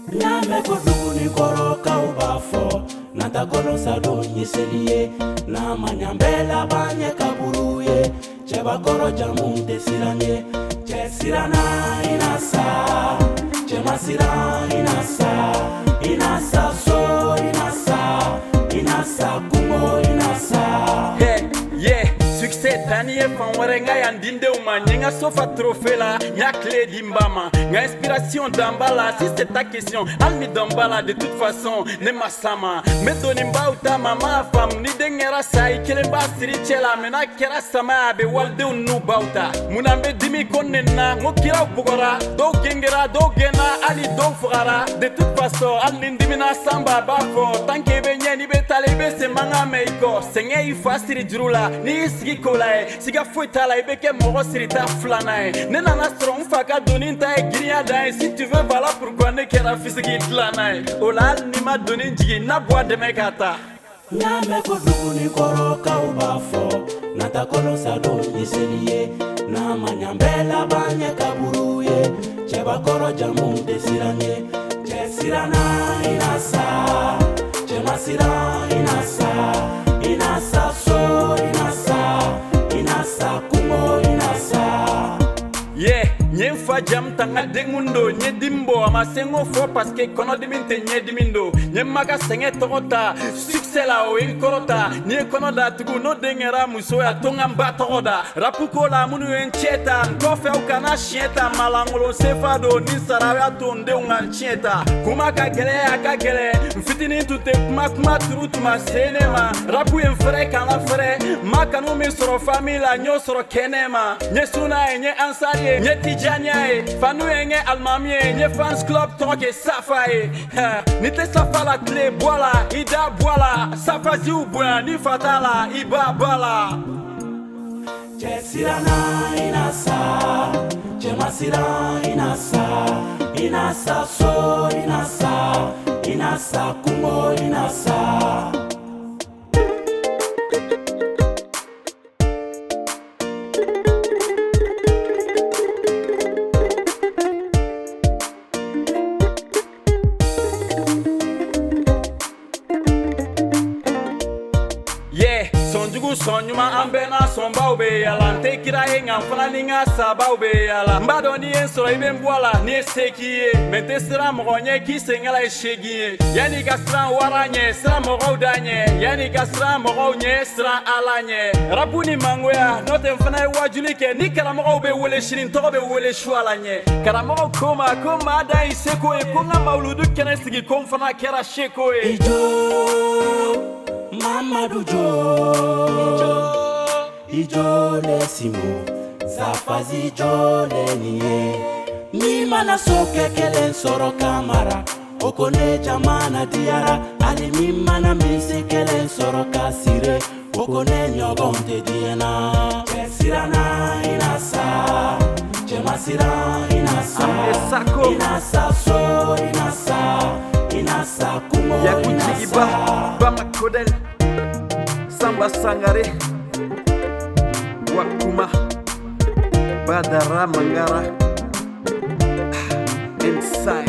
Nyame ko duguni koro ka ubafo Nata golo sado nyeseliye Na manyambela banye kaburuye Cheba koro jamu desiranye Che sirana inasa Che masira inasa Inasa so inasa Inasa kumo inasa Hey, yeah, succès taniye fanwarenga yandinde uma Nyenga sofa trophée la, nya clé d'imbama Nga inspiration d'ambala, si c'est ta question Almi d'ambala, de toute façon, ne masama Meto nimba uta mama fam Ni dengera sai, kelemba siri chela Mena kera sama abe walde unu bauta Munambe dimi konena, ngokira bugora Do gengera, do gena, ali do fugara De toute façon, alni ndimina samba bafo Tanke benye ni betale bese manga meiko Senge ifa siri jurula, ni sigi kolae Siga fuitala ibeke moro siri ta flanae Nena nastro mfaka donin ta e giria dae Si tu veux voilà pourquoi ne kera fisigi tlanae Ola ni ma donin jigi na boa de mekata Nyame ko duguni koro ka ubafo Nata kolo sado nyeseliye Na manyambela banye kaburuye Cheba koro jamu desiranye Che sirana inasa Che masira inasa Inasa so inasa Inasa kumo inasa Yeah, nye fa jam tanga dengundo nye dimbo ama sengo fo parce que kono diminte nye dimindo nye maga senge tokota succès la o inkorota nye kono da tugu no dengera muso ya tonga mba tokoda rapuko la munu encheta nkofe ukana shieta malangolo sefado ni sarawa tonde ungancheta kuma kagele mfitini tute kuma turu tuma senema rapu enfre kana fre makanu mi soro famila nyo soro kenema nye suna nye ansari nye tijanya e fanu enge almamie nye fans club toke safa e nite safa la clé boala ida boala safa ziubuna ni fatala iba bala Che sirana inasa Che masira inasa Inasa so inasa Inasa kumo inasa Yeah, sonjugu sonyuma ambena somba ube yala Nte kira enga mfana ninga saba ube yala Mbado ni ensoro ibe mbwala ni esekiye Mente sira mgonye kise ngala eshegiye Yani kasra waranye, sira mgo udanye Yani kasra mgo nye, sira alanye Rapu ni mangwea, note mfana wajulike Ni kara mgo ube wele shirin, togo be wele shualanye Kara mgo koma ada iseko e Konga mauludu kene sigi konfana kera sheko e Ijo Mamadou Ijo lesimo Zafazi Ijo leniye Ni mana soke kelen soro kamara Okone jamana diara Ali mi mana misi kelen soro kasire Okone nyogonte diena Che sirana inasa Che masira inasa Inasa so inasa Inasa kumo inasa Bama Kodel Samba Sangare Wakuma Badara Mangara Inside